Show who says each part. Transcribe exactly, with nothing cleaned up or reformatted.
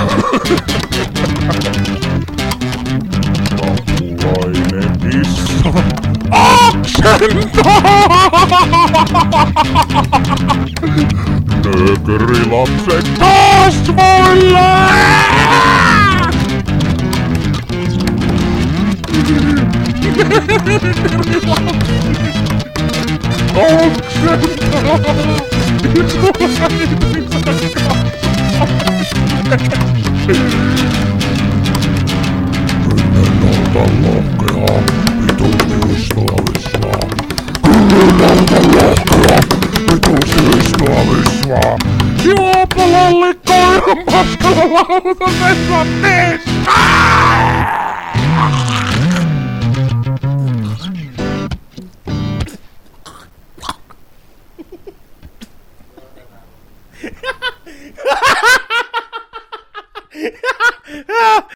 Speaker 1: Apulainen kissa. Aksento! Nökörilapset kasvoille! Kymmenneltä lohkea, vitusti visnua visnaa. Kymmenneltä lohkea, vitusti visnua visnaa. Juopalalle koiran paskalla lautasessa niissä!